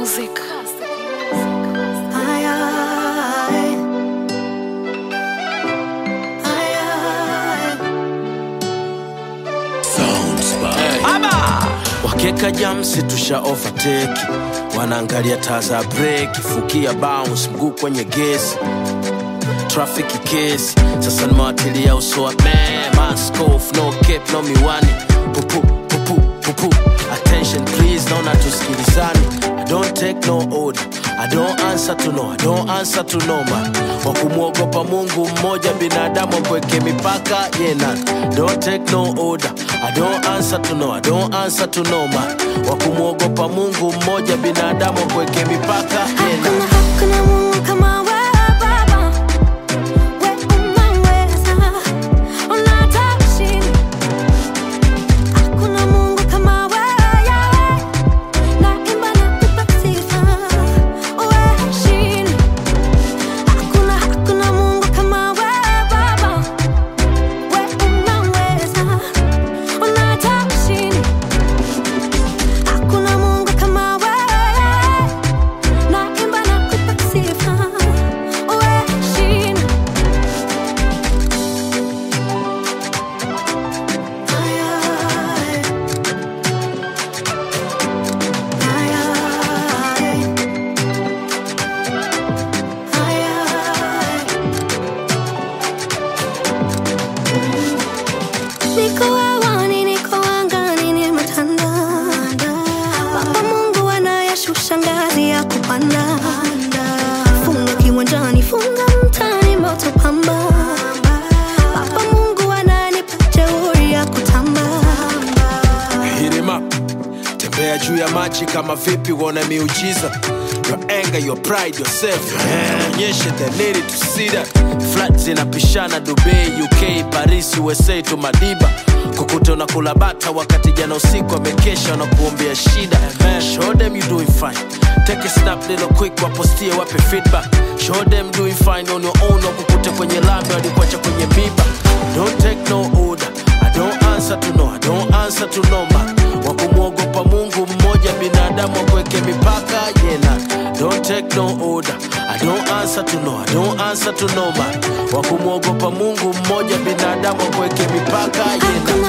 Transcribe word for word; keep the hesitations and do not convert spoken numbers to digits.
music. Ay, ay. Ay, ay. Wakeka jamsi tusha overtake, wanaangalia taa za break, fukia bounce mguu kwenye gesi, traffic case. Sasa nimewatilia uso wa man, mask off, no cap, no miwani, pupu pupu pupu. Attention please, naona tusikilizani. I don't take no order, I don't answer to no, I don't answer to no man. Wakumuogopa Mungu mmoja, binadamu kweke mipaka yena. Don't take no order, I don't answer to no, I don't answer to no man. Wakumuogopa Mungu mmoja, binadamu kweke mipaka yena. Hakuna, hakuna Mungu kama wewe Baba. Wewe unaweza, unataka chini. Hakuna Mungu kama wewe, yeah. Naimba nakupa sifa, wewe chini. Hakuna, hakuna Mungu kama wewe Baba. Wewe unaweza, unataka chini. Hakuna Mungu kama wewe, naimba nakupa sifa, wewe chini. Ay, ay. Ay, ay. Ay, ay. Niko hewani, niko angani, nimetanda. Baba Mungu anayeshusha ngazi ya kupanda. Funga kiwanjani, funga mtaani, moto pamba. Baba Mungu ananipa jeuri ya kutamba. Hit him up. Tembea juu ya maji kama vipi uone miujiza. Your anger, your pride, yourself. Onyeshe they needed to see that. Flats zinapishana Dubai, U K, Paris, U S A to Madiba. Kukuta unakula bata wakati jana usiku amekesha na kuombea shida. Show them you doing fine. Take a snap little quick wapostie wape feedback. Show them doing fine on your own, wakukute kwenye lami walikuacha kwenye miba. Don't take no order, I don't answer to no, I don't answer to no man. Wakumuogopa Mungu mmoja, binadamu wakweke mipaka yena. Don't take no order, I don't answer to no, I don't answer to no man. Wakumuogopa Mungu mmoja, binadamu wakweke mipaka yena.